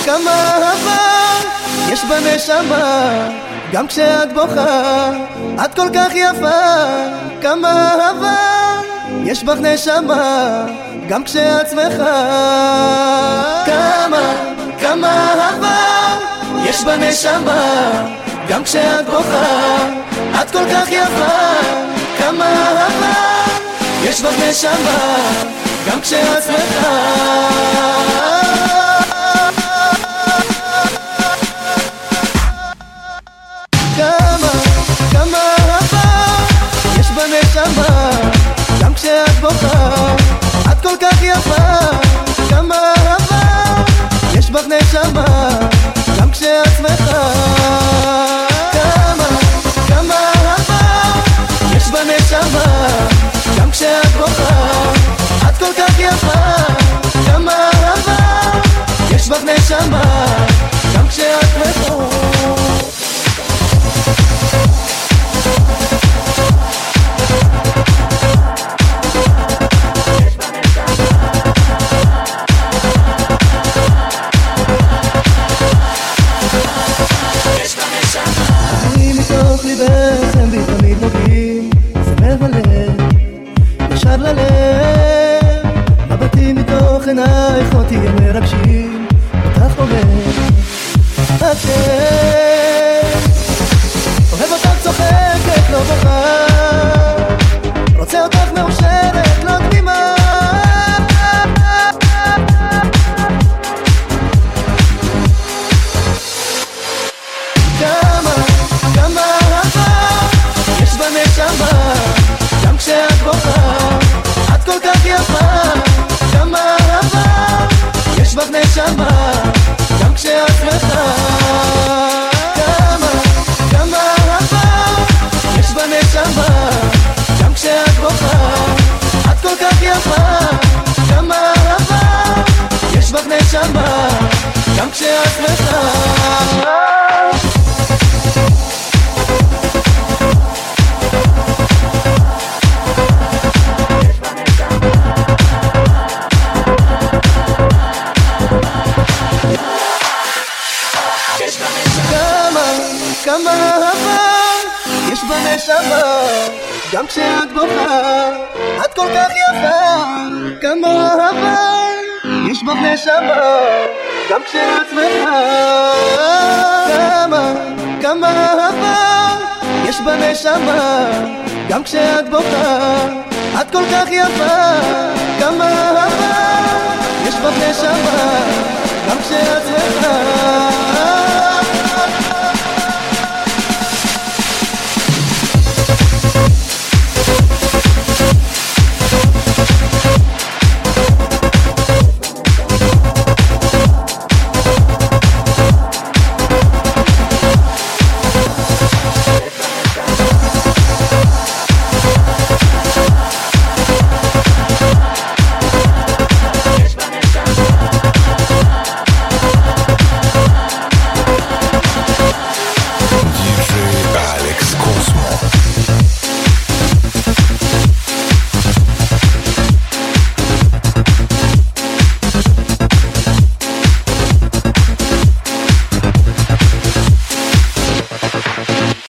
כמה אהבה יש בנשמה, גם כשאת בוכה את כל כך יפה. כמה אהבה יש בך נשמה, גם כשאת שמחה. כמה אהבה יש בנשמה, גם כשאת בוכה את כל כך יפה. כמה אהבה יש בך נשמה, גם כשאת שמחה. כמה אהבה יש בנשמה, גם כשאת בוכה את כל כך יפה. כמה אהבה יש בך נשמה, גם כשאת שמחה. כמה אהבה יש בנשמה, גם כשאת בוכה את כל כך יפה. כמה אהבה יש בך נשמה, גם כשאת שמחה. הם בי תמיד נוגעים, זה מבלב, ישר ללב. מבטים מתוך עינייך אותי הם מרגשים, אותך אוהב, אוהב אותך צוחקת, לא בוכה, רוצה אותך מאושרת, לא תמימה. גם כשאת בוכה את כל כך יפה. כמה אהבה יש בך נשמה, גם כשאת שמחה. כמה אהבה יש בנשמה, גם כשאת בוכה את כל כך יפה. כמה אהבה יש בך נשמה, גם כשאת שמחה. כמה אהבה יש בנשמה, גם כשאת בוכה את כל כך יפה. כמה אהבה יש בך נשמה, גם כשאת שמחה. כמה אהבה יש בנשמה, גם כשאת בוכה את כל כך יפה. כמה אהבה יש בך נשמה,